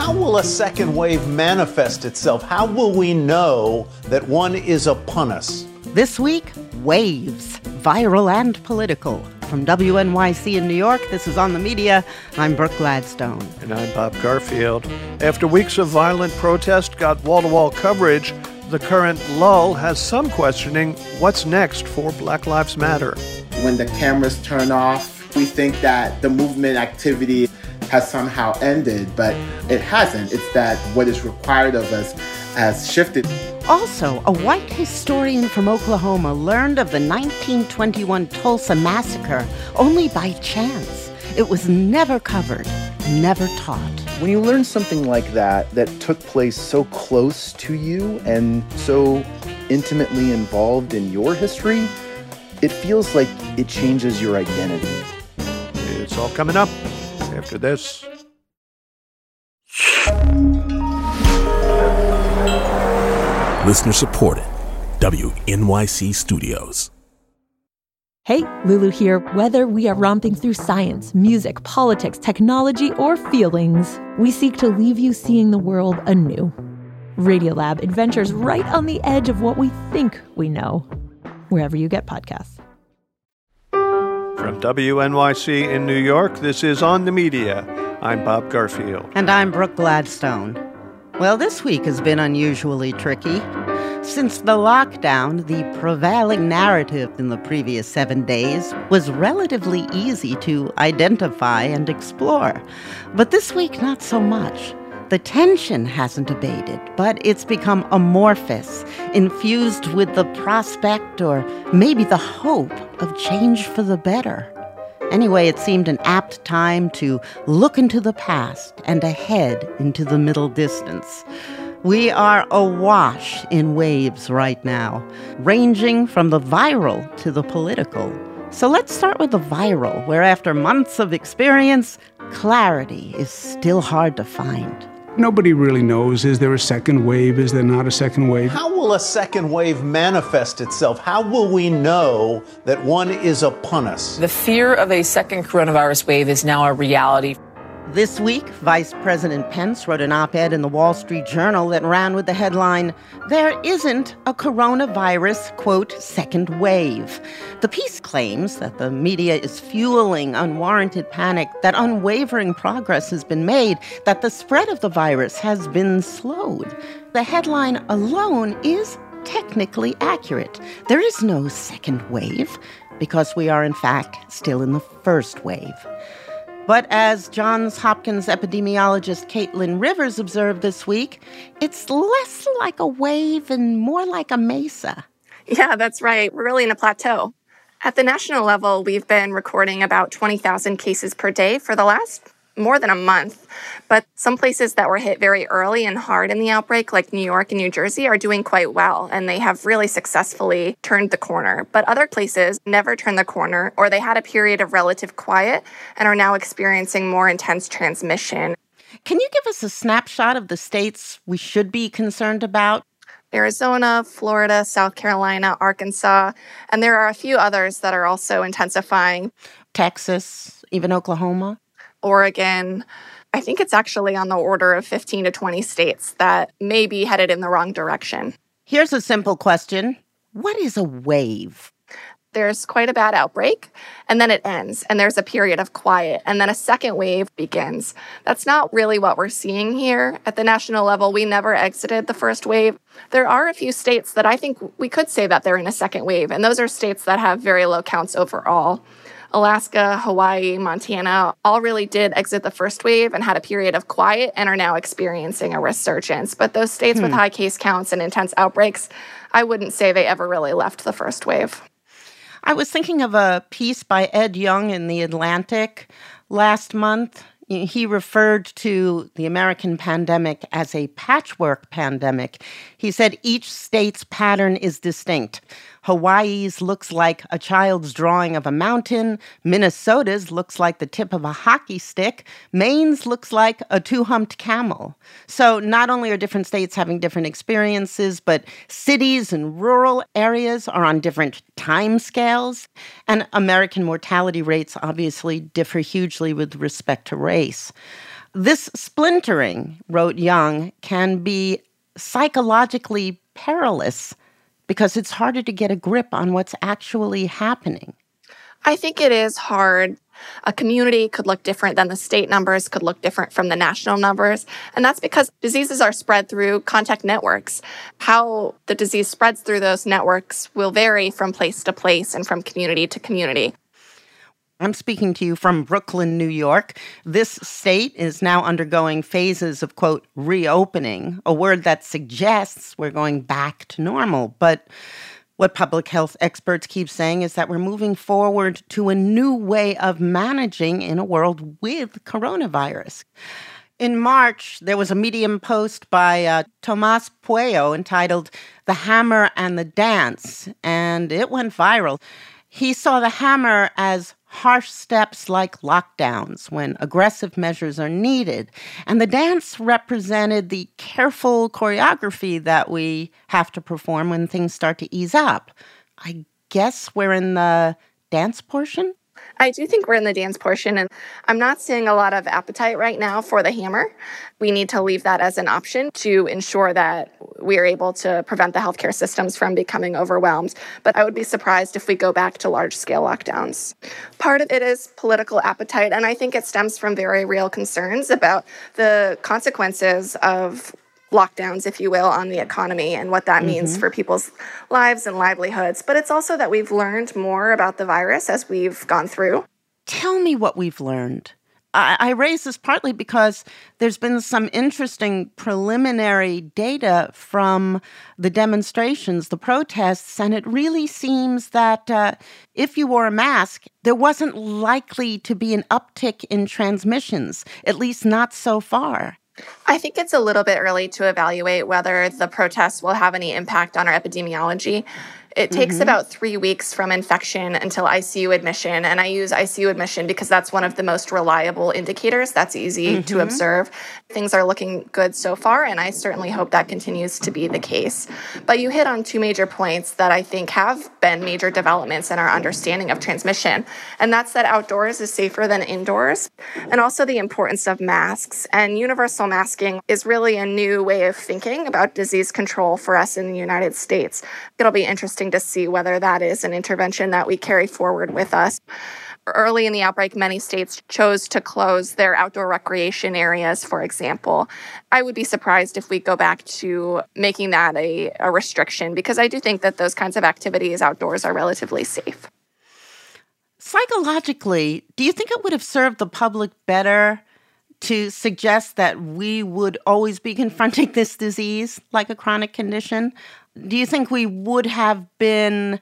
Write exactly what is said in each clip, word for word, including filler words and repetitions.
How will a second wave manifest itself? How will we know that one is upon us? This week, waves, viral and political. From W N Y C in New York, this is On the Media. I'm Brooke Gladstone. And I'm Bob Garfield. After weeks of violent protest got wall-to-wall coverage, the current lull has some questioning what's next for Black Lives Matter. When the cameras turn off, we think that the movement activity has somehow ended, but it hasn't. It's that what is required of us has shifted. Also, a white historian from Oklahoma learned of the nineteen twenty-one Tulsa massacre only by chance. It was never covered, never taught. When you learn something like that, that took place so close to you and so intimately involved in your history, it feels like it changes your identity. It's all coming up after this. Listener supported. W N Y C Studios. Hey, Lulu here. Whether we are romping through science, music, politics, technology, or feelings, we seek to leave you seeing the world anew. Radiolab adventures right on the edge of what we think we know. Wherever you get podcasts. From W N Y C in New York, this is On the Media. I'm Bob Garfield. And I'm Brooke Gladstone. Well, this week has been unusually tricky. Since the lockdown, the prevailing narrative in the previous seven days was relatively easy to identify and explore. But this week, not so much. The tension hasn't abated, but it's become amorphous, infused with the prospect or maybe the hope of change for the better. Anyway, it seemed an apt time to look into the past and ahead into the middle distance. We are awash in waves right now, ranging from the viral to the political. So let's start with the viral, where after months of experience, clarity is still hard to find. Nobody really knows. Is there a second wave? Is there not a second wave? How will a second wave manifest itself? How will we know that one is upon us? The fear of a second coronavirus wave is now a reality. This week, Vice President Pence wrote an op-ed in the Wall Street Journal that ran with the headline, "There isn't a coronavirus, quote, second wave." The piece claims that the media is fueling unwarranted panic, that unwavering progress has been made, that the spread of the virus has been slowed. The headline alone is technically accurate. There is no second wave, because we are, in fact, still in the first wave. But as Johns Hopkins epidemiologist Caitlin Rivers observed this week, it's less like a wave and more like a mesa. Yeah, that's right. We're really in a plateau. At the national level, we've been recording about twenty thousand cases per day for the last more than a month. But some places that were hit very early and hard in the outbreak, like New York and New Jersey, are doing quite well, and they have really successfully turned the corner. But other places never turned the corner, or they had a period of relative quiet and are now experiencing more intense transmission. Can you give us a snapshot of the states we should be concerned about? Arizona, Florida, South Carolina, Arkansas, and there are a few others that are also intensifying. Texas, even Oklahoma? Oregon. I think it's actually on the order of fifteen to twenty states that may be headed in the wrong direction. Here's a simple question. What is a wave? There's quite a bad outbreak, and then it ends, and there's a period of quiet, and then a second wave begins. That's not really what we're seeing here. At the national level, we never exited the first wave. There are a few states that I think we could say that they're in a second wave, and those are states that have very low counts overall. Alaska, Hawaii, Montana all really did exit the first wave and had a period of quiet and are now experiencing a resurgence. But those states hmm. with high case counts and intense outbreaks, I wouldn't say they ever really left the first wave. I was thinking of a piece by Ed Young in The Atlantic last month. He referred to the American pandemic as a patchwork pandemic. He said each state's pattern is distinct. Hawaii's looks like a child's drawing of a mountain. Minnesota's looks like the tip of a hockey stick. Maine's looks like a two-humped camel. So not only are different states having different experiences, but cities and rural areas are on different time scales. And American mortality rates obviously differ hugely with respect to race. This splintering, wrote Young, can be psychologically perilous because it's harder to get a grip on what's actually happening. I think it is hard. A community could look different than the state numbers, could look different from the national numbers. And that's because diseases are spread through contact networks. How the disease spreads through those networks will vary from place to place and from community to community. I'm speaking to you from Brooklyn, New York. This state is now undergoing phases of, quote, reopening, a word that suggests we're going back to normal. But what public health experts keep saying is that we're moving forward to a new way of managing in a world with coronavirus. In March, there was a Medium post by uh, Tomas Puello entitled The Hammer and the Dance, and it went viral. He saw the hammer as harsh steps like lockdowns when aggressive measures are needed. And the dance represented the careful choreography that we have to perform when things start to ease up. I guess we're in the dance portion? I do think we're in the dance portion, and I'm not seeing a lot of appetite right now for the hammer. We need to leave that as an option to ensure that we are able to prevent the healthcare systems from becoming overwhelmed. But I would be surprised if we go back to large-scale lockdowns. Part of it is political appetite, and I think it stems from very real concerns about the consequences of lockdowns, if you will, on the economy and what that mm-hmm. means for people's lives and livelihoods. But it's also that we've learned more about the virus as we've gone through. Tell me what we've learned. I, I raise this partly because there's been some interesting preliminary data from the demonstrations, the protests, and it really seems that uh, if you wore a mask, there wasn't likely to be an uptick in transmissions, at least not so far. I think it's a little bit early to evaluate whether the protests will have any impact on our epidemiology. It takes mm-hmm. about three weeks from infection until I C U admission, and I use I C U admission because that's one of the most reliable indicators. That's easy mm-hmm. to observe. Things are looking good so far, and I certainly hope that continues to be the case. But you hit on two major points that I think have been major developments in our understanding of transmission, and that's that outdoors is safer than indoors, and also the importance of masks. And universal masking is really a new way of thinking about disease control for us in the United States. It'll be interesting to see whether that is an intervention that we carry forward with us. Early in the outbreak, many states chose to close their outdoor recreation areas, for example. I would be surprised if we go back to making that a, a restriction, because I do think that those kinds of activities outdoors are relatively safe. Psychologically, do you think it would have served the public better to suggest that we would always be confronting this disease like a chronic condition? Do you think we would have been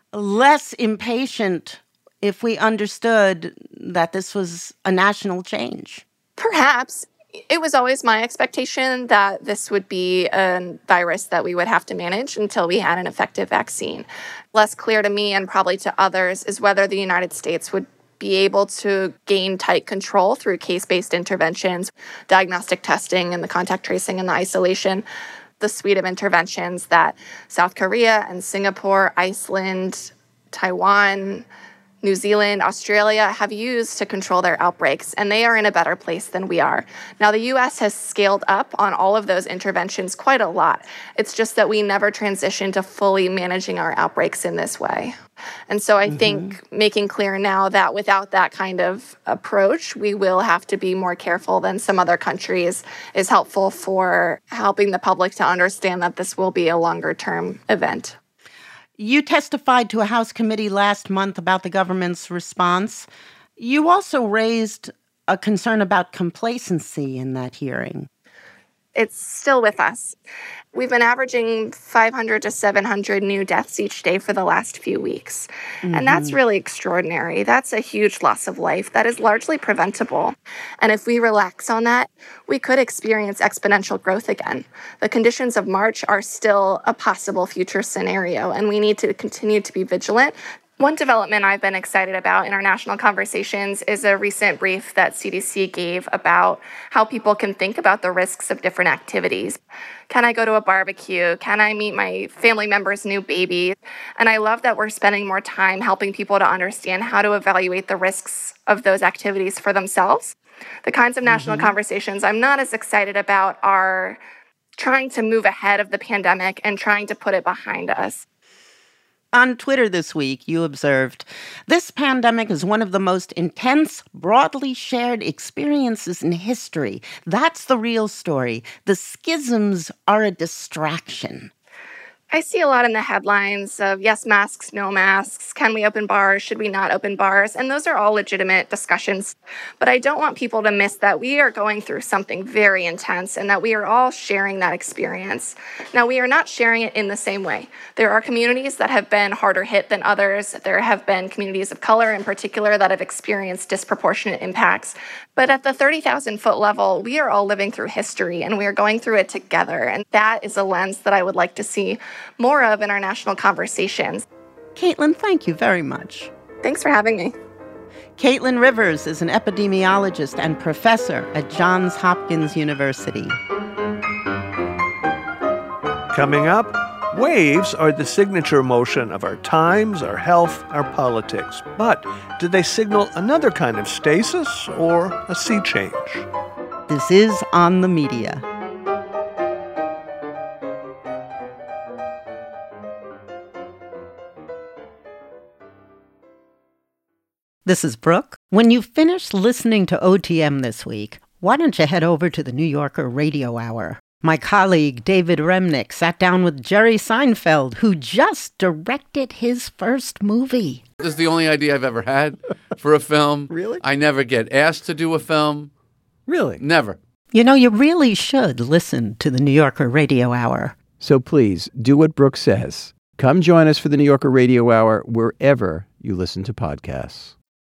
less impatient if we understood that this was a national change? Perhaps. It was always my expectation that this would be a virus that we would have to manage until we had an effective vaccine. Less clear to me and probably to others is whether the United States would be able to gain tight control through case-based interventions, diagnostic testing, and the contact tracing and the isolation. The suite of interventions that South Korea and Singapore, Iceland, Taiwan, New Zealand, Australia have used to control their outbreaks, and they are in a better place than we are. Now, the U S has scaled up on all of those interventions quite a lot. It's just that we never transitioned to fully managing our outbreaks in this way. And so I mm-hmm. think making clear now that without that kind of approach, we will have to be more careful than some other countries is helpful for helping the public to understand that this will be a longer-term event. You testified to a House committee last month about the government's response. You also raised a concern about complacency in that hearing. It's still with us. We've been averaging five hundred to seven hundred new deaths each day for the last few weeks. Mm-hmm. And that's really extraordinary. That's a huge loss of life that is largely preventable. And if we relax on that, we could experience exponential growth again. The conditions of March are still a possible future scenario, and we need to continue to be vigilant. One development I've been excited about in our national conversations is a recent brief that C D C gave about how people can think about the risks of different activities. Can I go to a barbecue? Can I meet my family member's new baby? And I love that we're spending more time helping people to understand how to evaluate the risks of those activities for themselves. The kinds of national mm-hmm. conversations I'm not as excited about are trying to move ahead of the pandemic and trying to put it behind us. On Twitter this week, you observed, "This pandemic is one of the most intense, broadly shared experiences in history. That's the real story. The schisms are a distraction." I see a lot in the headlines of yes masks, no masks, can we open bars, should we not open bars? And those are all legitimate discussions. But I don't want people to miss that we are going through something very intense and that we are all sharing that experience. Now, we are not sharing it in the same way. There are communities that have been harder hit than others. There have been communities of color in particular that have experienced disproportionate impacts. But at the thirty thousand foot level, we are all living through history and we are going through it together. And that is a lens that I would like to see more of in our national conversations. Caitlin, thank you very much. Thanks for having me. Caitlin Rivers is an epidemiologist and professor at Johns Hopkins University. Coming up, waves are the signature motion of our times, our health, our politics. But do they signal another kind of stasis or a sea change? This is On the Media. This is Brooke. When you finish listening to O T M this week, why don't you head over to the New Yorker Radio Hour? My colleague David Remnick sat down with Jerry Seinfeld, who just directed his first movie. This is the only idea I've ever had for a film. Really? I never get asked to do a film. Really? Never. You know, you really should listen to the New Yorker Radio Hour. So please, do what Brooke says. Come join us for the New Yorker Radio Hour wherever you listen to podcasts.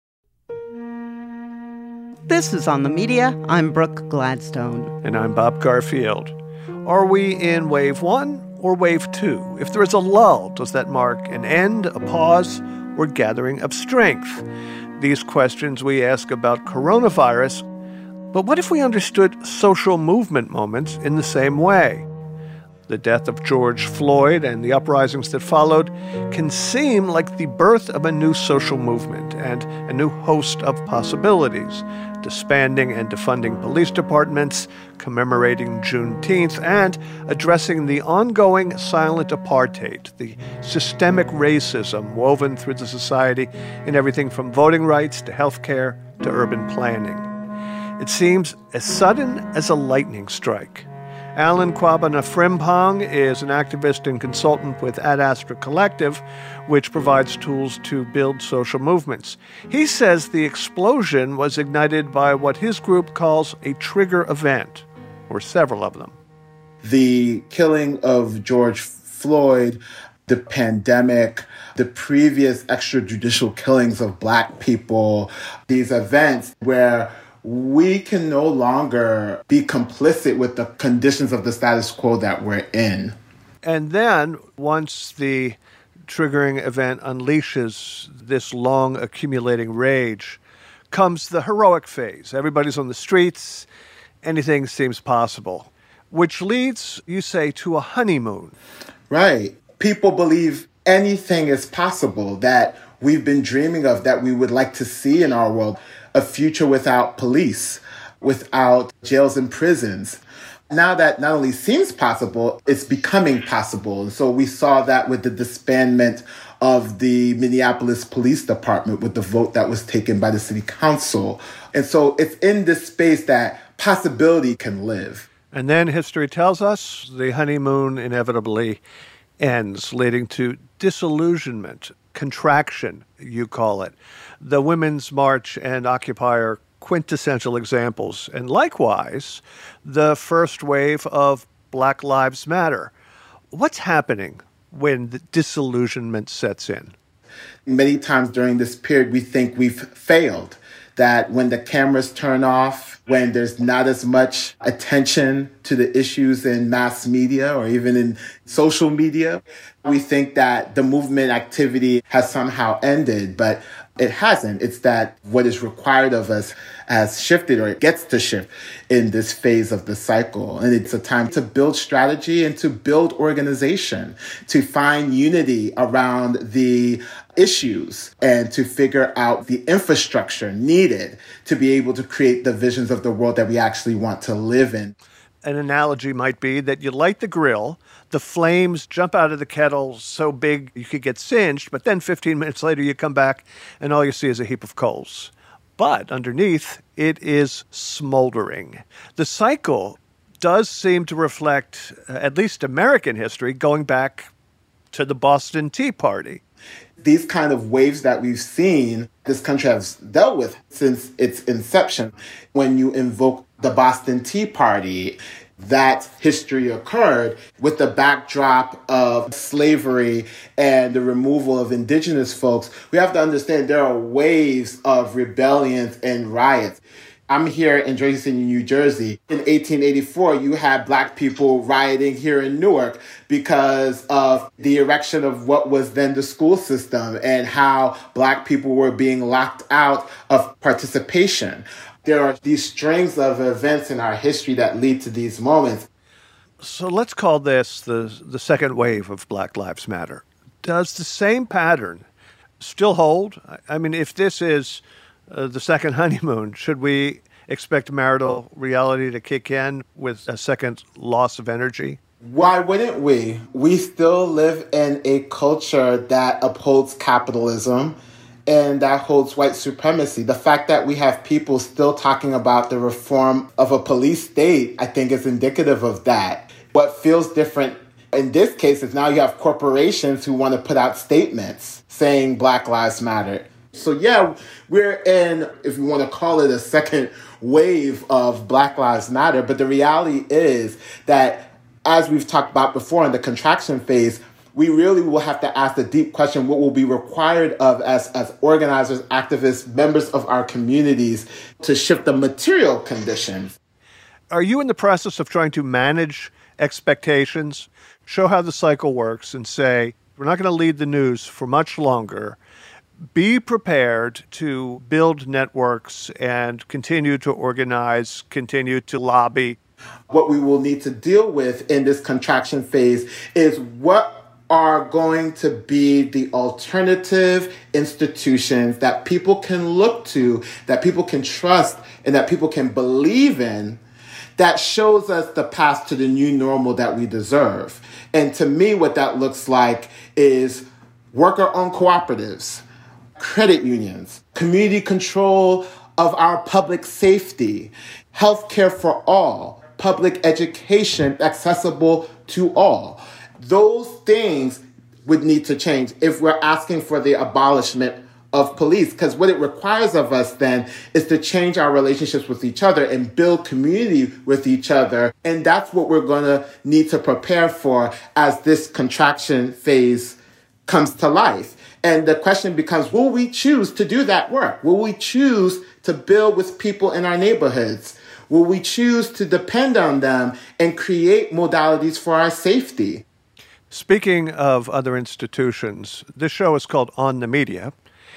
This is On the Media. I'm Brooke Gladstone. And I'm Bob Garfield. Are we in wave one or wave two? If there is a lull, does that mark an end, a pause, or gathering of strength? These questions we ask about coronavirus. But what if we understood social movement moments in the same way? The death of George Floyd and the uprisings that followed can seem like the birth of a new social movement and a new host of possibilities, disbanding and defunding police departments, commemorating Juneteenth, and addressing the ongoing silent apartheid, the systemic racism woven through the society in everything from voting rights to health care to urban planning. It seems as sudden as a lightning strike. Alan Kwabena Frimpong is an activist and consultant with Ad Astra Collective, which provides tools to build social movements. He says the explosion was ignited by what his group calls a trigger event, or several of them. The killing of George Floyd, the pandemic, the previous extrajudicial killings of Black people, these events where we can no longer be complicit with the conditions of the status quo that we're in. And then, once the triggering event unleashes this long accumulating rage, comes the heroic phase. Everybody's on the streets. Anything seems possible. Which leads, you say, to a honeymoon. Right. People believe anything is possible that we've been dreaming of, that we would like to see in our world. A future without police, without jails and prisons. Now that not only seems possible, it's becoming possible. And so we saw that with the disbandment of the Minneapolis Police Department with the vote that was taken by the city council. And so it's in this space that possibility can live. And then history tells us the honeymoon inevitably ends, leading to disillusionment, contraction, you call it. The Women's March and Occupy are quintessential examples. And likewise, the first wave of Black Lives Matter. What's happening when the disillusionment sets in? Many times during this period, we think we've failed. That when the cameras turn off, when there's not as much attention to the issues in mass media or even in social media, we think that the movement activity has somehow ended, but it hasn't. It's that what is required of us has shifted, or it gets to shift in this phase of the cycle. And it's a time to build strategy and to build organization, to find unity around the issues and to figure out the infrastructure needed to be able to create the visions of the world that we actually want to live in. An analogy might be that you light the grill, the flames jump out of the kettle so big you could get singed, but then fifteen minutes later you come back and all you see is a heap of coals. But underneath, it is smoldering. The cycle does seem to reflect, uh, at least American history, going back to the Boston Tea Party. These kind of waves that we've seen, this country has dealt with since its inception. When you invoke the Boston Tea Party, that history occurred with the backdrop of slavery and the removal of indigenous folks. We have to understand there are waves of rebellions and riots. I'm here in Jersey City, New Jersey. In eighteen eighty-four, you had Black people rioting here in Newark because of the erection of what was then the school system and how Black people were being locked out of participation. There are these strings of events in our history that lead to these moments. So let's call this the, the second wave of Black Lives Matter. Does the same pattern still hold? I mean, if this is uh, the second honeymoon, should we expect marital reality to kick in with a second loss of energy? Why wouldn't we? We still live in a culture that upholds capitalism and that holds white supremacy. The fact that we have people still talking about the reform of a police state, I think, is indicative of that. What feels different in this case is now you have corporations who want to put out statements saying Black Lives Matter. So yeah, we're in, if you want to call it, a second wave of Black Lives Matter. But the reality is that, as we've talked about before in the contraction phase, we really will have to ask the deep question, what will be required of us as organizers, activists, members of our communities to shift the material conditions. Are you in the process of trying to manage expectations, show how the cycle works, and say, we're not going to lead the news for much longer. Be prepared to build networks and continue to organize, continue to lobby? What we will need to deal with in this contraction phase is what are going to be the alternative institutions that people can look to, that people can trust, and that people can believe in, that shows us the path to the new normal that we deserve. And to me, what that looks like is worker-owned cooperatives, credit unions, community control of our public safety, healthcare for all, public education accessible to all. Those things would need to change if we're asking for the abolishment of police, because what it requires of us then is to change our relationships with each other and build community with each other. And that's what we're going to need to prepare for as this contraction phase comes to life. And the question becomes, will we choose to do that work? Will we choose to build with people in our neighborhoods? Will we choose to depend on them and create modalities for our safety? Speaking of other institutions, this show is called On the Media,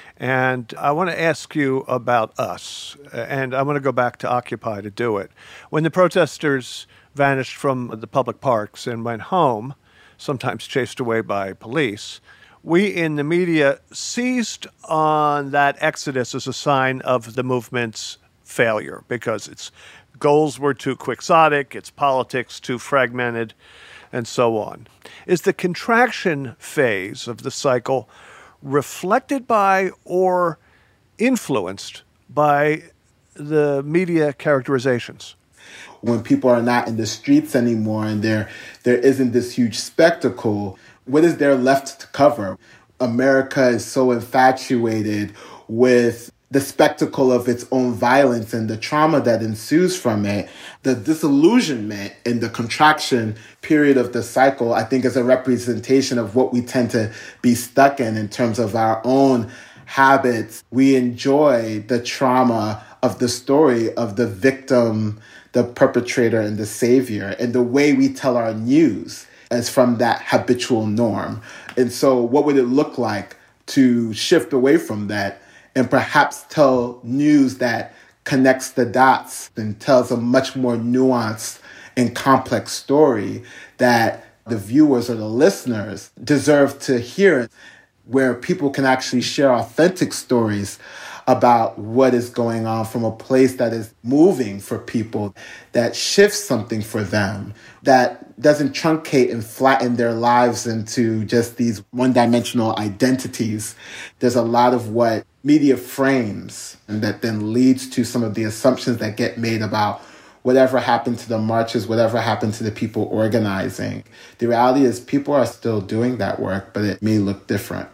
and I want to ask you about us, and I want to go back to Occupy to do it. When the protesters vanished from the public parks and went home, sometimes chased away by police, we in the media seized on that exodus as a sign of the movement's failure because its goals were too quixotic, its politics too fragmented, and so on. Is the contraction phase of the cycle reflected by or influenced by the media characterizations? When people are not in the streets anymore and there there isn't this huge spectacle, what is there left to cover? America is so infatuated with the spectacle of its own violence and the trauma that ensues from it. The disillusionment in the contraction period of the cycle, I think, is a representation of what we tend to be stuck in in terms of our own habits. We enjoy the trauma of the story of the victim, the perpetrator, and the savior, and the way we tell our news as from that habitual norm. And so what would it look like to shift away from that and perhaps tell news that connects the dots and tells a much more nuanced and complex story that the viewers or the listeners deserve to hear, where people can actually share authentic stories about what is going on from a place that is moving for people, that shifts something for them, that doesn't truncate and flatten their lives into just these one-dimensional identities. There's a lot of what media frames, and that then leads to some of the assumptions that get made about whatever happened to the marches, whatever happened to the people organizing. The reality is people are still doing that work, but it may look different.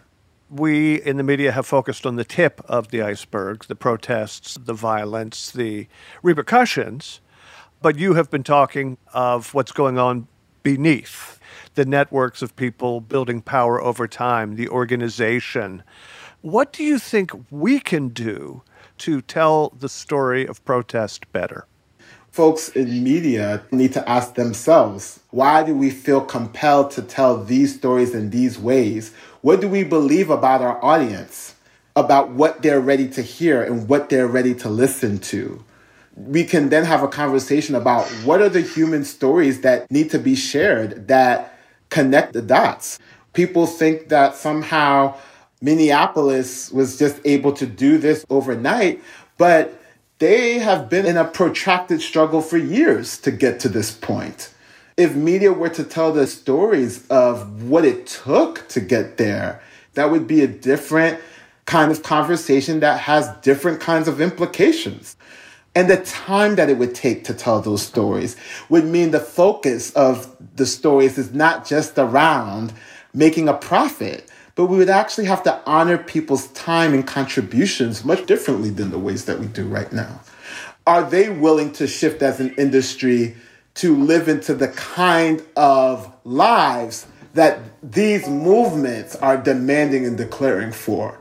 We in the media have focused on the tip of the iceberg, the protests, the violence, the repercussions, but you have been talking of what's going on beneath, the networks of people building power over time, the organization. What do you think we can do to tell the story of protest better? Folks in media need to ask themselves, why do we feel compelled to tell these stories in these ways? What do we believe about our audience, about what they're ready to hear and what they're ready to listen to? We can then have a conversation about what are the human stories that need to be shared that connect the dots. People think that somehow Minneapolis was just able to do this overnight, but they have been in a protracted struggle for years to get to this point. If media were to tell the stories of what it took to get there, that would be a different kind of conversation that has different kinds of implications. And the time that it would take to tell those stories would mean the focus of the stories is not just around making a profit, but we would actually have to honor people's time and contributions much differently than the ways that we do right now. Are they willing to shift as an industry to live into the kind of lives that these movements are demanding and declaring for?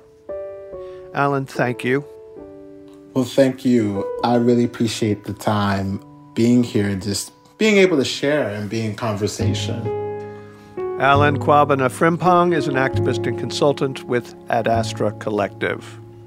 Alan, thank you. Well, thank you. I really appreciate the time being here and just being able to share and be in conversation. Alan Kwabena Frimpong is an activist and consultant with Ad Astra Collective.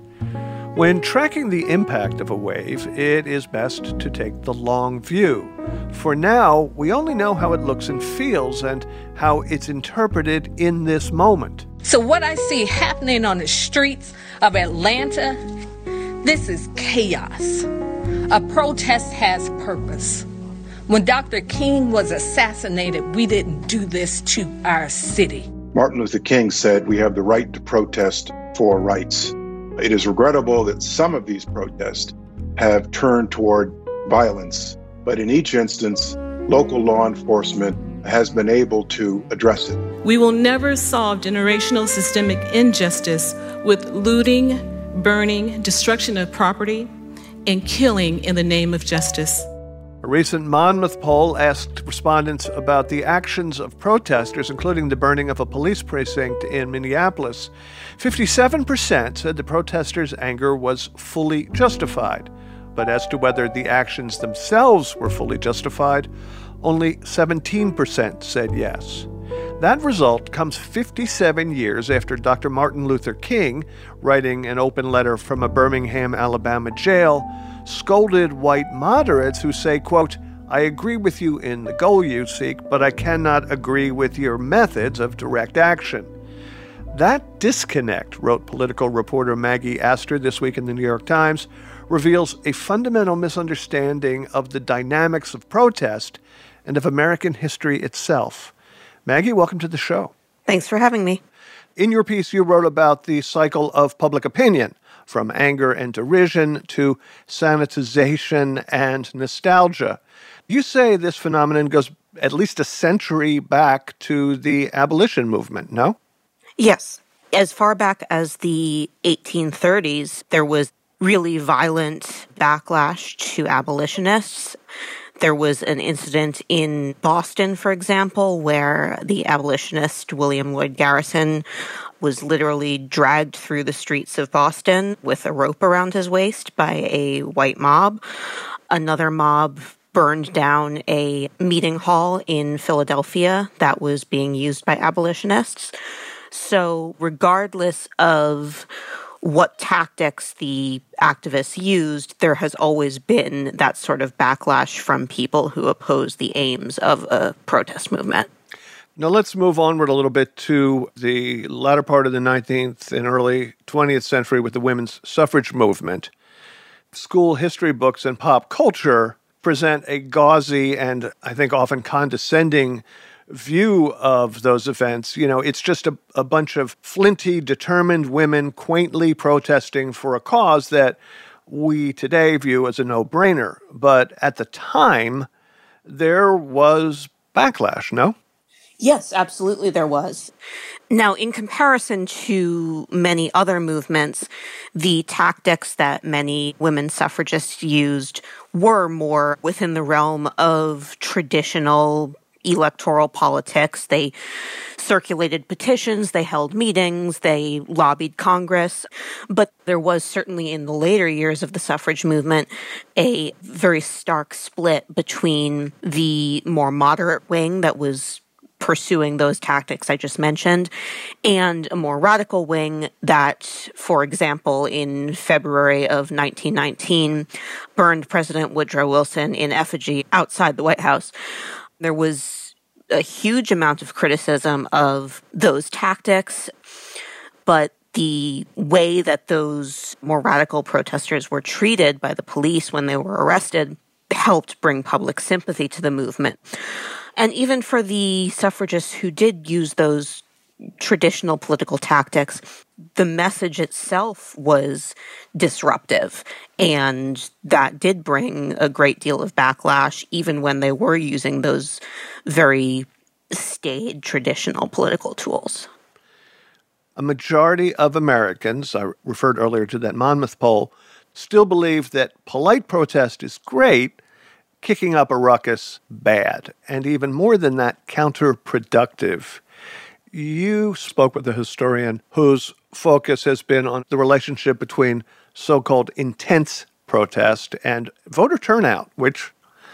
When tracking the impact of a wave, it is best to take the long view. For now, we only know how it looks and feels and how it's interpreted in this moment. So what I see happening on the streets of Atlanta, this is chaos. A protest has purpose. When Doctor King was assassinated, we didn't do this to our city. Martin Luther King said we have the right to protest for rights. It is regrettable that some of these protests have turned toward violence, but in each instance, local law enforcement has been able to address it. We will never solve generational systemic injustice with looting, burning, destruction of property, and killing in the name of justice. A recent Monmouth poll asked respondents about the actions of protesters, including the burning of a police precinct in Minneapolis. fifty-seven percent said the protesters' anger was fully justified. But as to whether the actions themselves were fully justified, only seventeen percent said yes. That result comes fifty-seven years after Doctor Martin Luther King, writing an open letter from a Birmingham, Alabama jail, scolded white moderates who say, quote, "I agree with you in the goal you seek, but I cannot agree with your methods of direct action." That disconnect, wrote political reporter Maggie Astor this week in the New York Times, reveals a fundamental misunderstanding of the dynamics of protest and of American history itself. Maggie, welcome to the show. Thanks for having me. In your piece, you wrote about the cycle of public opinion, from anger and derision to sanitization and nostalgia. You say this phenomenon goes at least a century back to the abolition movement, no? Yes. As far back as the eighteen thirties, there was really violent backlash to abolitionists. There was an incident in Boston, for example, where the abolitionist William Lloyd Garrison was literally dragged through the streets of Boston with a rope around his waist by a white mob. Another mob burned down a meeting hall in Philadelphia that was being used by abolitionists. So regardless of what tactics the activists used, there has always been that sort of backlash from people who oppose the aims of a protest movement. Now let's move onward a little bit to the latter part of the nineteenth and early twentieth century with the women's suffrage movement. School history books and pop culture present a gauzy and I think often condescending view of those events. You know, it's just a, a bunch of flinty, determined women quaintly protesting for a cause that we today view as a no-brainer. But at the time, there was backlash, no? Yes, absolutely there was. Now, in comparison to many other movements, the tactics that many women suffragists used were more within the realm of traditional electoral politics. They circulated petitions, they held meetings, they lobbied Congress. But there was certainly in the later years of the suffrage movement a very stark split between the more moderate wing that was pursuing those tactics I just mentioned, and a more radical wing that, for example, in February of nineteen nineteen, burned President Woodrow Wilson in effigy outside the White House. There was a huge amount of criticism of those tactics, but the way that those more radical protesters were treated by the police when they were arrested helped bring public sympathy to the movement. And even for the suffragists who did use those traditional political tactics, the message itself was disruptive. And that did bring a great deal of backlash, even when they were using those very staid traditional political tools. A majority of Americans, I referred earlier to that Monmouth poll, still believe that polite protest is great, kicking up a ruckus bad, and even more than that, counterproductive. You spoke with a historian whose focus has been on the relationship between so-called intense protest and voter turnout, which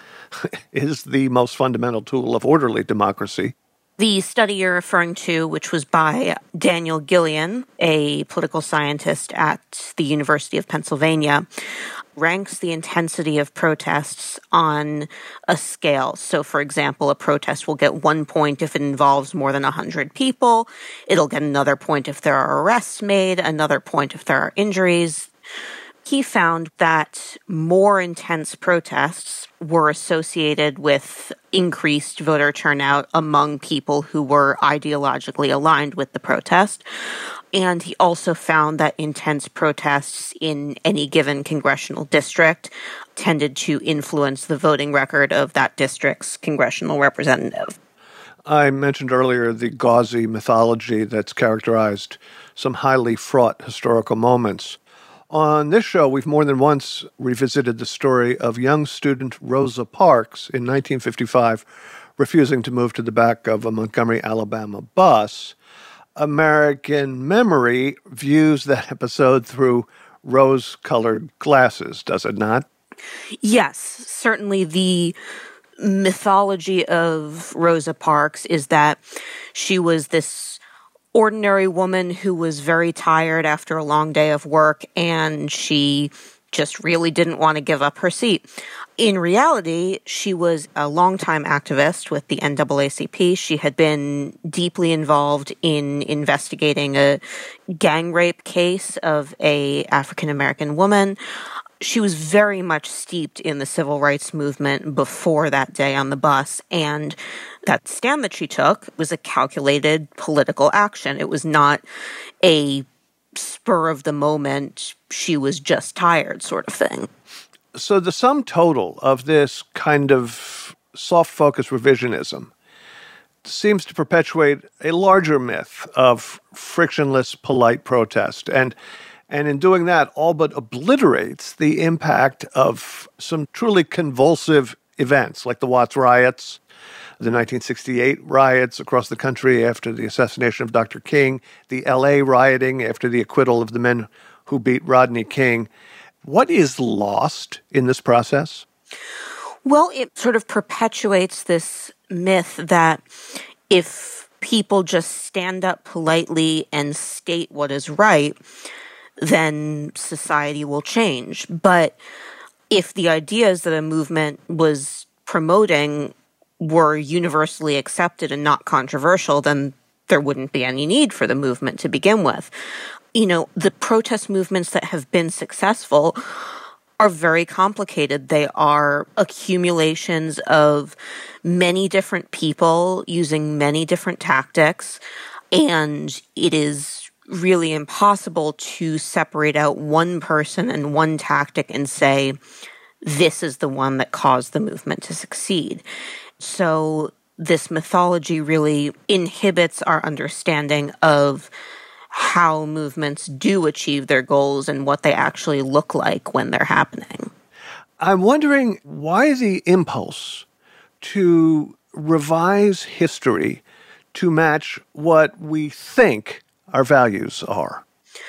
is the most fundamental tool of orderly democracy. The study you're referring to, which was by Daniel Gillian, a political scientist at the University of Pennsylvania, ranks the intensity of protests on a scale. So, for example, a protest will get one point if it involves more than one hundred people. It'll get another point if there are arrests made, another point if there are injuries. He found that more intense protests were associated with increased voter turnout among people who were ideologically aligned with the protest. And he also found that intense protests in any given congressional district tended to influence the voting record of that district's congressional representative. I mentioned earlier the gauzy mythology that's characterized some highly fraught historical moments. On this show, we've more than once revisited the story of young student Rosa Parks in nineteen fifty-five refusing to move to the back of a Montgomery, Alabama bus. American memory views that episode through rose-colored glasses, does it not? Yes, certainly the mythology of Rosa Parks is that she was this ordinary woman who was very tired after a long day of work, and she just really didn't want to give up her seat. In reality, she was a longtime activist with the N double A C P. She had been deeply involved in investigating a gang rape case of a African-American woman. She was very much steeped in the civil rights movement before that day on the bus, and that stand that she took was a calculated political action. It was not a spur of the moment, she was just tired sort of thing. So the sum total of this kind of soft focus revisionism seems to perpetuate a larger myth of frictionless, polite protest. And And in doing that, all but obliterates the impact of some truly convulsive events, like the Watts riots, the nineteen sixty-eight riots across the country after the assassination of Doctor King, the L A rioting after the acquittal of the men who beat Rodney King. What is lost in this process? Well, it sort of perpetuates this myth that if people just stand up politely and state what is right, then society will change. But if the ideas that a movement was promoting were universally accepted and not controversial, then there wouldn't be any need for the movement to begin with. You know, the protest movements that have been successful are very complicated. They are accumulations of many different people using many different tactics, and it is really impossible to separate out one person and one tactic and say, this is the one that caused the movement to succeed. So this mythology really inhibits our understanding of how movements do achieve their goals and what they actually look like when they're happening. I'm wondering why the impulse to revise history to match what we think our values are.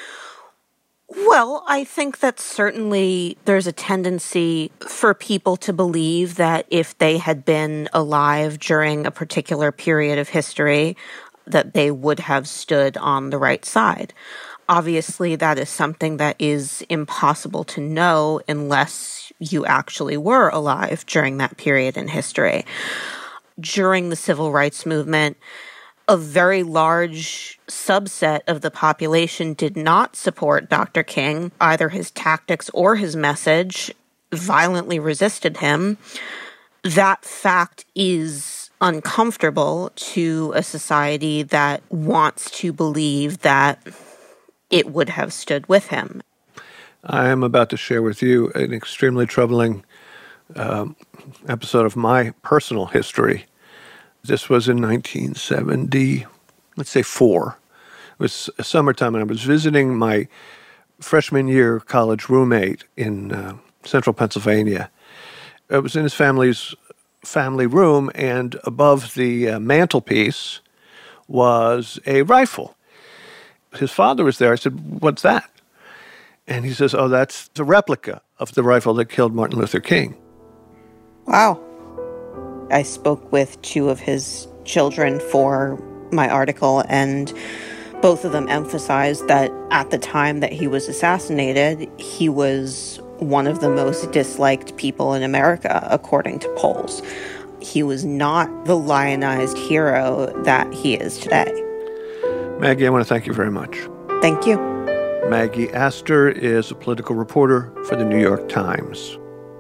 Well, I think that certainly there's a tendency for people to believe that if they had been alive during a particular period of history, that they would have stood on the right side. Obviously, that is something that is impossible to know unless you actually were alive during that period in history. During the civil rights movement, a very large subset of the population did not support Doctor King, either his tactics or his message, violently resisted him. That fact is uncomfortable to a society that wants to believe that it would have stood with him. I am about to share with you an extremely troubling um, episode of my personal history. This was in nineteen seventy, let's say four. It was summertime, and I was visiting my freshman year college roommate in uh, central Pennsylvania. I was in his family's family room, and above the uh, mantelpiece was a rifle. His father was there. I said, "What's that?" And he says, "Oh, that's a replica of the rifle that killed Martin Luther King." Wow. I spoke with two of his children for my article, and both of them emphasized that at the time that he was assassinated, he was one of the most disliked people in America, according to polls. He was not the lionized hero that he is today. Maggie, I want to thank you very much. Thank you. Maggie Astor is a political reporter for the New York Times.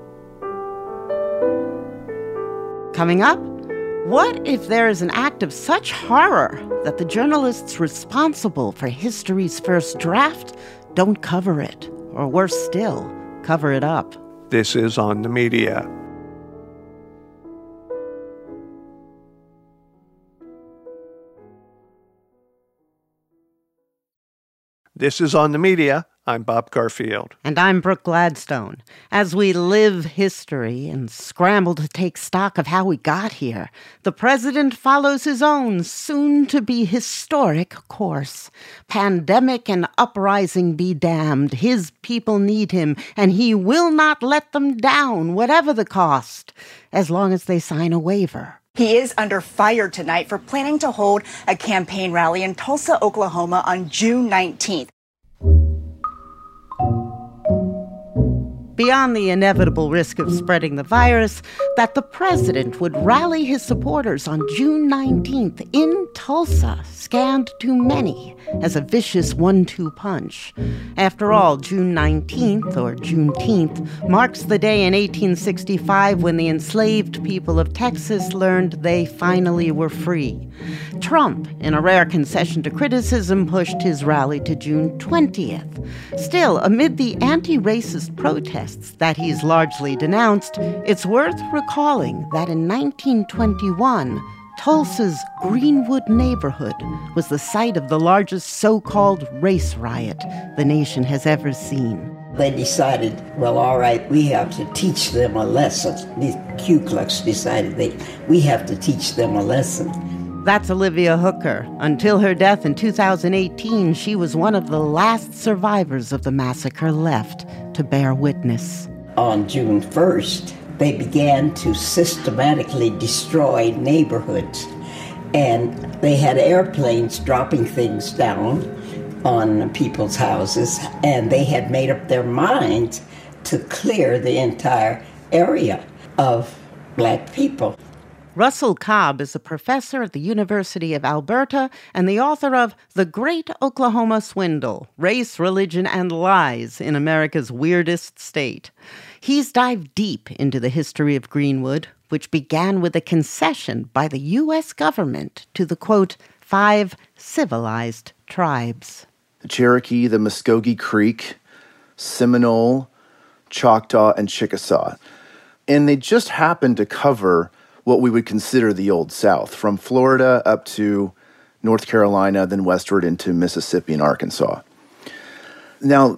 Coming up, what if there is an act of such horror that the journalists responsible for history's first draft don't cover it, or worse still, cover it up? This is On the Media. This is On the Media. I'm Bob Garfield. And I'm Brooke Gladstone. As we live history and scramble to take stock of how we got here, the president follows his own soon-to-be historic course. Pandemic and uprising be damned. His people need him, and he will not let them down, whatever the cost, as long as they sign a waiver. He is under fire tonight for planning to hold a campaign rally in Tulsa, Oklahoma on June nineteenth. Beyond the inevitable risk of spreading the virus, that the president would rally his supporters on June nineteenth in Tulsa scanned to many as a vicious one two punch. After all, June nineteenth, or Juneteenth, marks the day in eighteen sixty-five when the enslaved people of Texas learned they finally were free. Trump, in a rare concession to criticism, pushed his rally to June twentieth. Still, amid the anti-racist protests that he's largely denounced, it's worth recalling that in nineteen twenty-one, Tulsa's Greenwood neighborhood was the site of the largest so-called race riot the nation has ever seen. They decided, well, all right, we have to teach them a lesson. The Ku Klux decided they, we have to teach them a lesson. That's Olivia Hooker. Until her death in two thousand eighteen, she was one of the last survivors of the massacre left to bear witness. On June first, they began to systematically destroy neighborhoods. And they had airplanes dropping things down. on people's houses, and they had made up their minds to clear the entire area of black people. Russell Cobb is a professor at the University of Alberta and the author of The Great Oklahoma Swindle, Race, Religion, and Lies in America's Weirdest State. He's dived deep into the history of Greenwood, which began with a concession by the U S government to the, quote, five civilized tribes. The Cherokee, the Muskogee Creek, Seminole, Choctaw, and Chickasaw. And they just happened to cover what we would consider the Old South, from Florida up to North Carolina, then westward into Mississippi and Arkansas. Now,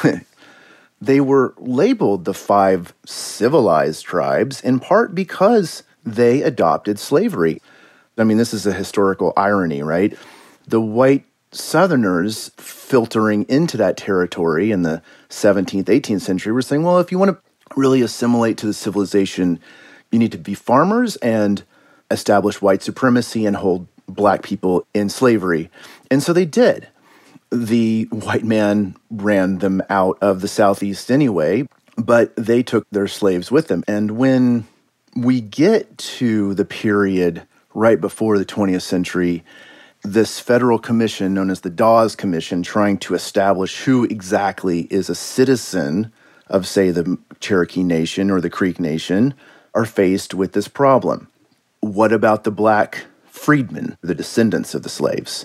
they were labeled the five civilized tribes in part because they adopted slavery. I mean, this is a historical irony, right? The white Southerners filtering into that territory in the seventeenth, eighteenth century were saying, well, if you want to really assimilate to the civilization, you need to be farmers and establish white supremacy and hold black people in slavery. And so they did. The white man ran them out of the Southeast anyway, but they took their slaves with them. And when we get to the period right before the twentieth century, this federal commission known as the Dawes Commission, trying to establish who exactly is a citizen of, say, the Cherokee Nation or the Creek Nation, are faced with this problem. What about the black freedmen, the descendants of the slaves?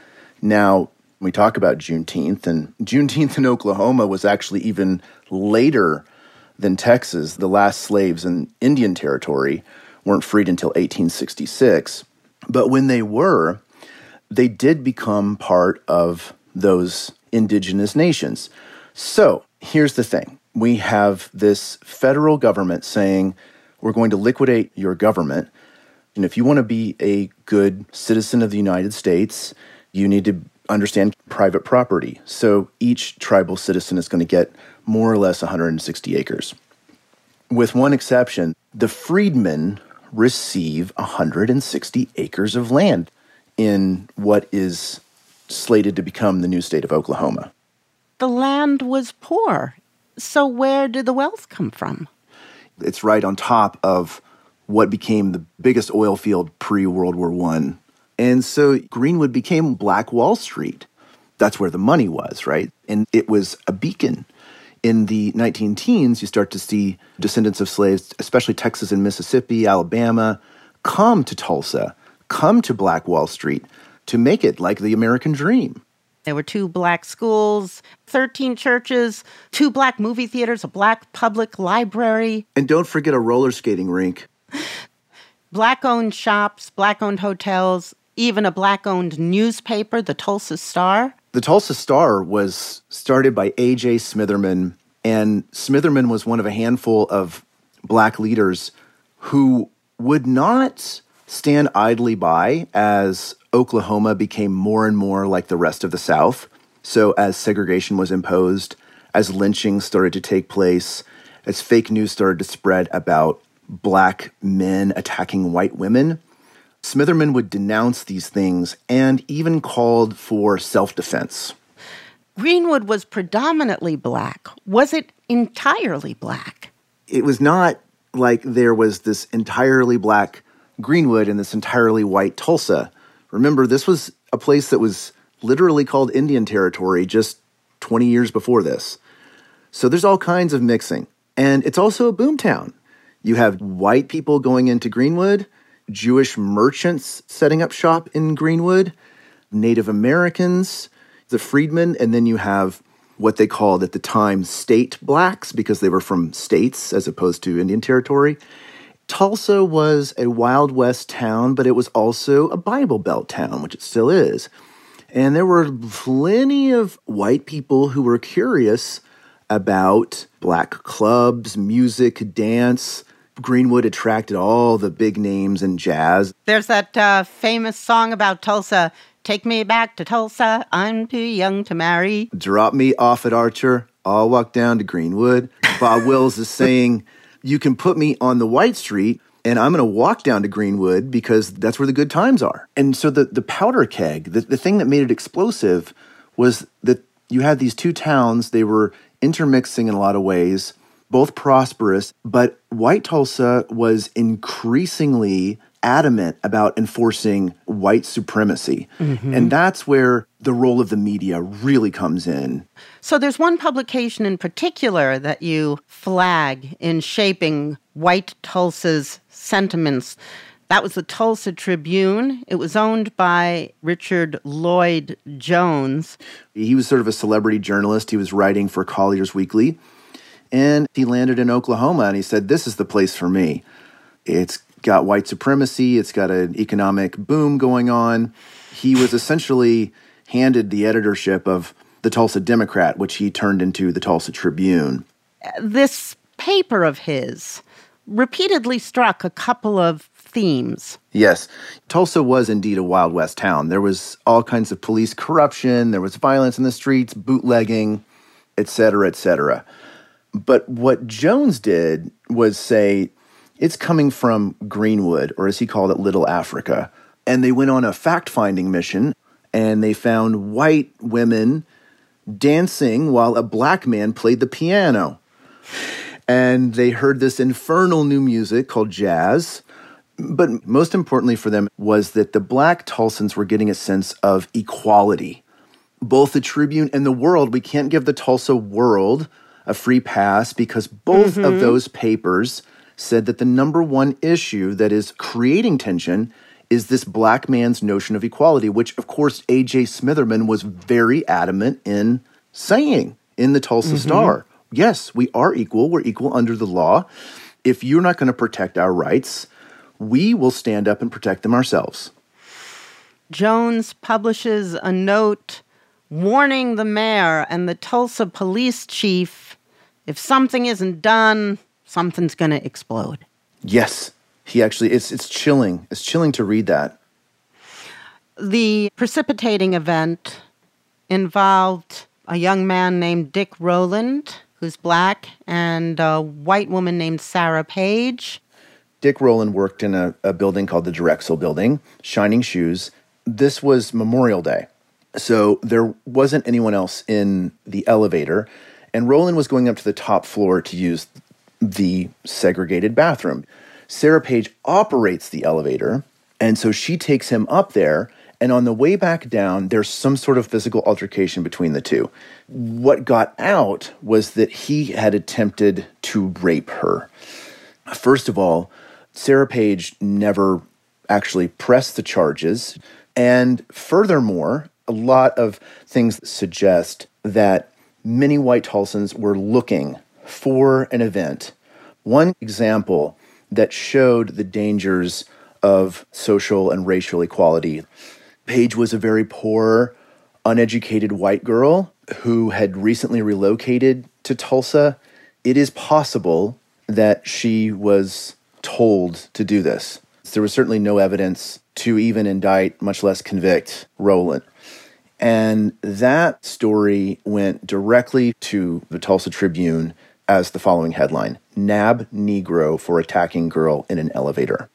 Now, we talk about Juneteenth, and Juneteenth in Oklahoma was actually even later than Texas. The last slaves in Indian Territory weren't freed until eighteen sixty-six. But when they were, they did become part of those indigenous nations. So here's the thing. We have this federal government saying, we're going to liquidate your government. And if you want to be a good citizen of the United States, you need to understand private property. So each tribal citizen is going to get more or less one hundred sixty acres. With one exception, the freedmen receive one hundred sixty acres of land in what is slated to become the new state of Oklahoma. The land was poor. So where did the wealth come from? It's right on top of what became the biggest oil field pre-World War One. And so Greenwood became Black Wall Street. That's where the money was, right? And it was a beacon. In the nineteen teens, you start to see descendants of slaves, especially Texas and Mississippi, Alabama, come to Tulsa, come to Black Wall Street to make it like the American dream. There were two black schools, thirteen churches, two black movie theaters, a black public library. And don't forget a roller skating rink. Black-owned shops, black-owned hotels, even a black-owned newspaper, the Tulsa Star. The Tulsa Star was started by A J Smitherman, and Smitherman was one of a handful of black leaders who would not stand idly by as Oklahoma became more and more like the rest of the South. So as segregation was imposed, as lynchings started to take place, as fake news started to spread about black men attacking white women, Smitherman would denounce these things and even called for self-defense. Greenwood was predominantly black. Was it entirely black? It was not like there was this entirely black Greenwood and this entirely white Tulsa. Remember, this was a place that was literally called Indian Territory just twenty years before this. So there's all kinds of mixing. And it's also a boomtown. You have white people going into Greenwood, Jewish merchants setting up shop in Greenwood, Native Americans, the freedmen, and then you have what they called at the time state blacks because they were from states as opposed to Indian Territory. Tulsa was a Wild West town, but it was also a Bible Belt town, which it still is. And there were plenty of white people who were curious about black clubs, music, dance. Greenwood attracted all the big names in jazz. There's that uh, famous song about Tulsa, "Take me back to Tulsa, I'm too young to marry." Drop me off at Archer, I'll walk down to Greenwood. Bob Wills is saying, you can put me on the White Street and I'm going to walk down to Greenwood because that's where the good times are. And so the, the powder keg, the, the thing that made it explosive was that you had these two towns. They were intermixing in a lot of ways, both prosperous, but White Tulsa was increasingly adamant about enforcing white supremacy. Mm-hmm. And that's where the role of the media really comes in. So there's one publication in particular that you flag in shaping White Tulsa's sentiments. That was the Tulsa Tribune. It was owned by Richard Lloyd Jones. He was sort of a celebrity journalist. He was writing for Collier's Weekly. And he landed in Oklahoma, and he said, this is the place for me. It's got white supremacy. It's got an economic boom going on. He was essentially handed the editorship of the Tulsa Democrat, which he turned into the Tulsa Tribune. This paper of his repeatedly struck a couple of themes. Yes. Tulsa was indeed a Wild West town. There was all kinds of police corruption. There was violence in the streets, bootlegging, et cetera, et cetera. But what Jones did was say, it's coming from Greenwood, or as he called it, Little Africa. And they went on a fact-finding mission, and they found white women dancing while a black man played the piano. And they heard this infernal new music called jazz. But most importantly for them was that the black Tulsans were getting a sense of equality. Both the Tribune and the World, we can't give the Tulsa World a free pass because both mm-hmm. of those papers said that the number one issue that is creating tension is this black man's notion of equality, which, of course, A J Smitherman was very adamant in saying in the Tulsa mm-hmm. Star. Yes, we are equal. We're equal under the law. If you're not going to protect our rights, we will stand up and protect them ourselves. Jones publishes a note warning the mayor and the Tulsa police chief, if something isn't done, something's going to explode. Yes. He actually, it's it's chilling. It's chilling to read that. The precipitating event involved a young man named Dick Rowland, who's black, and a white woman named Sarah Page. Dick Rowland worked in a, a building called the Drexel Building, Shining Shoes. This was Memorial Day, so there wasn't anyone else in the elevator, and Rowland was going up to the top floor to use the segregated bathroom. Sarah Page operates the elevator, and so she takes him up there, and on the way back down, there's some sort of physical altercation between the two. What got out was that he had attempted to rape her. First of all, Sarah Page never actually pressed the charges, and furthermore, a lot of things suggest that many white Tulsans were looking for an event. One example that showed the dangers of social and racial equality. Page was a very poor, uneducated white girl who had recently relocated to Tulsa. It is possible that she was told to do this. There was certainly no evidence to even indict, much less convict, Rowland. And that story went directly to the Tulsa Tribune as the following headline: Nab Negro for attacking girl in an elevator.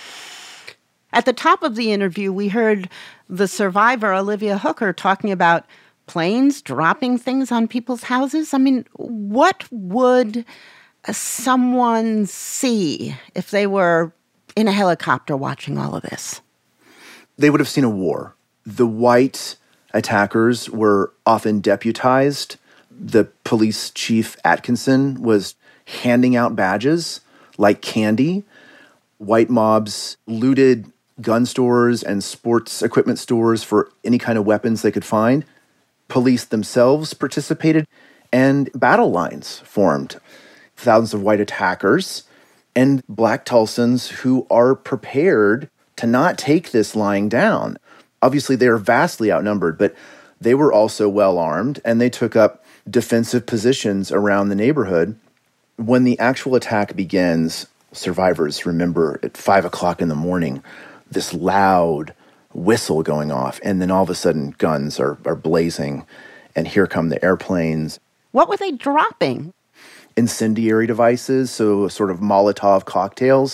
At the top of the interview, we heard the survivor, Olivia Hooker, talking about planes dropping things on people's houses. I mean, what would someone see if they were in a helicopter watching all of this? They would have seen a war. The white attackers were often deputized. The police chief, Atkinson, was handing out badges like candy. White mobs looted gun stores and sports equipment stores for any kind of weapons they could find. Police themselves participated, and battle lines formed. Thousands of white attackers and black Tulsans who are prepared to not take this lying down. Obviously, they are vastly outnumbered, but they were also well-armed, and they took up defensive positions around the neighborhood. When the actual attack begins, survivors remember at five o'clock in the morning, this loud whistle going off, and then all of a sudden guns are, are blazing, and here come the airplanes. What were they dropping? Incendiary devices, so sort of Molotov cocktails.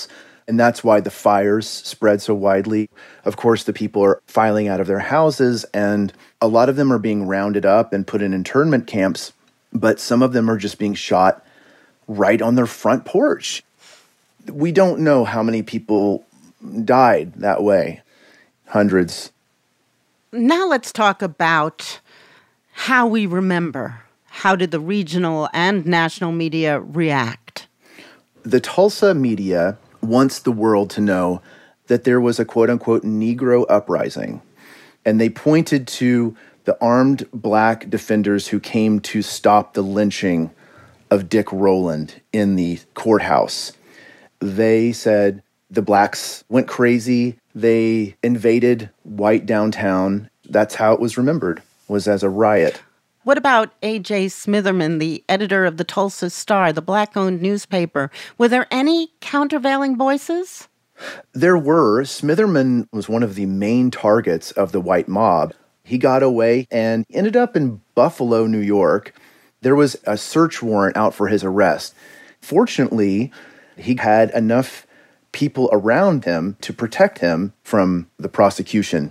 And that's why the fires spread so widely. Of course, the people are filing out of their houses, and a lot of them are being rounded up and put in internment camps, but some of them are just being shot right on their front porch. We don't know how many people died that way. Hundreds. Now let's talk about how we remember. How did the regional and national media react? The Tulsa media wants the world to know that there was a quote-unquote Negro uprising, and they pointed to the armed black defenders who came to stop the lynching of Dick Rowland in the courthouse. They said the blacks went crazy. They invaded white downtown. That's how it was remembered, was as a riot. What about A J Smitherman, the editor of the Tulsa Star, the black-owned newspaper? Were there any countervailing voices? There were. Smitherman was one of the main targets of the white mob. He got away and ended up in Buffalo, New York. There was a search warrant out for his arrest. Fortunately, he had enough people around him to protect him from the prosecution.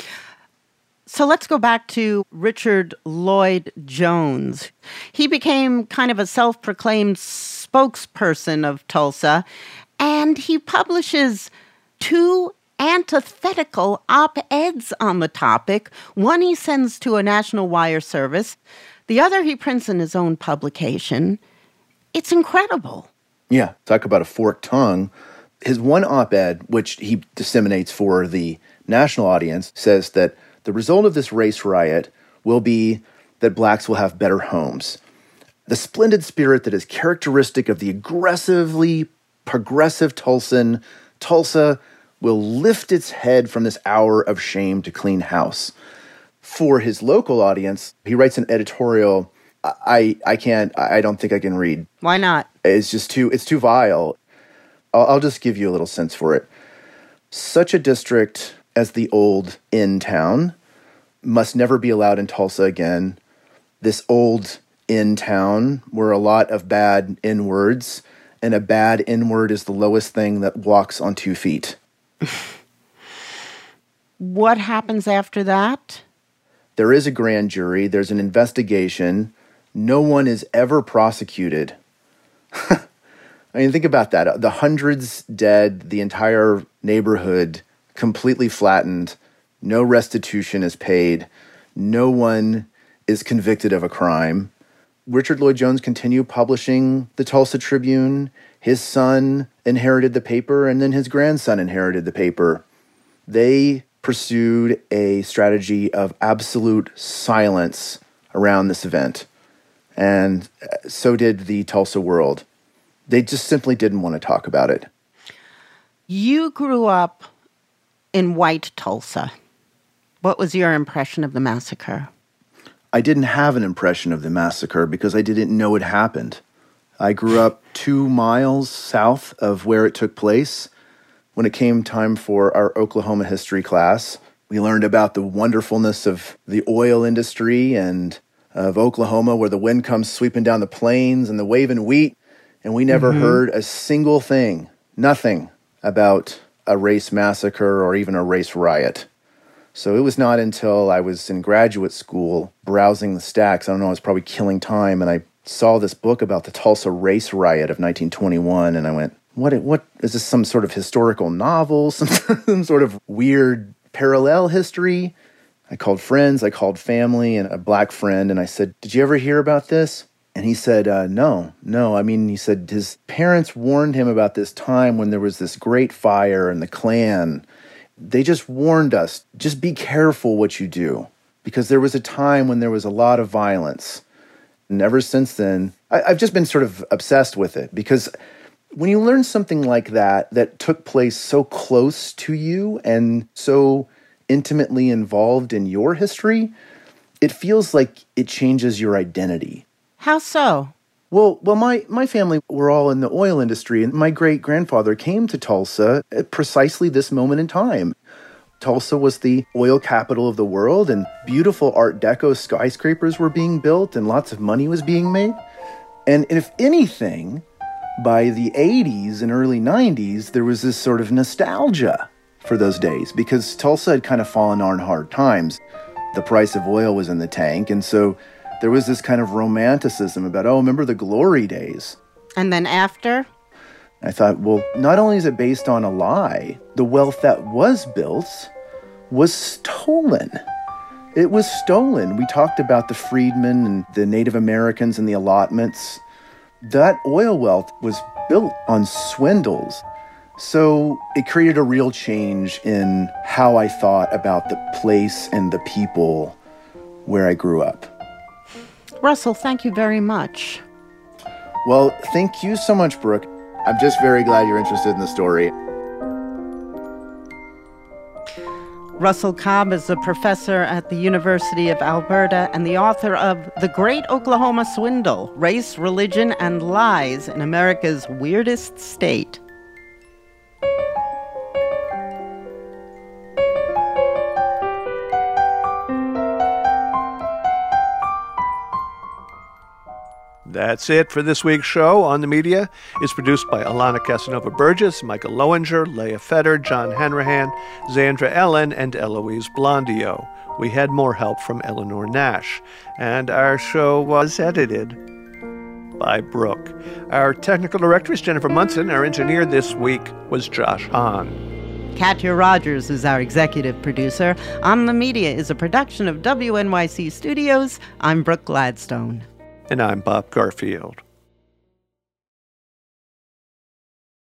So let's go back to Richard Lloyd Jones. He became kind of a self-proclaimed spokesperson of Tulsa, and he publishes two antithetical op-eds on the topic. One he sends to a national wire service. The other he prints in his own publication. It's incredible. Yeah, talk about a forked tongue. His one op-ed, which he disseminates for the national audience, says that the result of this race riot will be that blacks will have better homes. The splendid spirit that is characteristic of the aggressively progressive Tulsan, Tulsa will lift its head from this hour of shame to clean house. For his local audience, he writes an editorial I I can't, I don't think I can read. Why not? It's just too, it's too vile. I'll, I'll just give you a little sense for it. Such a district as the old Inn town must never be allowed in Tulsa again. This old Inn town were a lot of bad N-words, and a bad N-word is the lowest thing that walks on two feet. What happens after that? There is a grand jury. There's an investigation. No one is ever prosecuted. I mean, think about that. The hundreds dead, the entire neighborhood completely flattened. No restitution is paid. No one is convicted of a crime. Richard Lloyd Jones continued publishing the Tulsa Tribune. His son inherited the paper, and then his grandson inherited the paper. They pursued a strategy of absolute silence around this event. And so did the Tulsa World. They just simply didn't want to talk about it. You grew up in white Tulsa. What was your impression of the massacre? I didn't have an impression of the massacre because I didn't know it happened. I grew up two miles south of where it took place. When it came time for our Oklahoma history class, we learned about the wonderfulness of the oil industry and of Oklahoma, where the wind comes sweeping down the plains and the waving wheat. And we never mm-hmm. heard a single thing, nothing about a race massacre or even a race riot. So it was not until I was in graduate school browsing the stacks, I don't know, I was probably killing time, and I saw this book about the Tulsa race riot of nineteen twenty-one, and I went, what, what is this, some sort of historical novel, some, some sort of weird parallel history? I called friends, I called family, and a black friend, and I said, did you ever hear about this? And he said, uh, no, no. I mean, he said his parents warned him about this time when there was this great fire and the Klan. They just warned us, just be careful what you do, because there was a time when there was a lot of violence. And ever since then, I, I've just been sort of obsessed with it, because when you learn something like that, that took place so close to you and so intimately involved in your history, it feels like it changes your identity. How so? Well, well, my, my family were all in the oil industry, and my great-grandfather came to Tulsa at precisely this moment in time. Tulsa was the oil capital of the world, and beautiful Art Deco skyscrapers were being built, and lots of money was being made. And if anything, by the eighties and early nineties, there was this sort of nostalgia for those days because Tulsa had kind of fallen on hard times. The price of oil was in the tank, and so there was this kind of romanticism about, oh, remember the glory days. And then after? I thought, well, not only is it based on a lie, the wealth that was built was stolen. It was stolen. We talked about the freedmen and the Native Americans and the allotments. That oil wealth was built on swindles. So it created a real change in how I thought about the place and the people where I grew up. Russell, thank you very much. Well, thank you so much, Brooke. I'm just very glad you're interested in the story. Russell Cobb is a professor at the University of Alberta and the author of The Great Oklahoma Swindle: Race, Religion, and Lies in America's Weirdest State. That's it for this week's show On the Media. It's produced by Alana Casanova-Burgess, Michael Lowinger, Leah Fetter, John Hanrahan, Zandra Ellen, and Eloise Blondio. We had more help from Eleanor Nash. And our show was edited by Brooke. Our technical director is Jennifer Munson. Our engineer this week was Josh Hahn. Katya Rogers is our executive producer. On the Media is a production of W N Y C Studios. I'm Brooke Gladstone. And I'm Bob Garfield.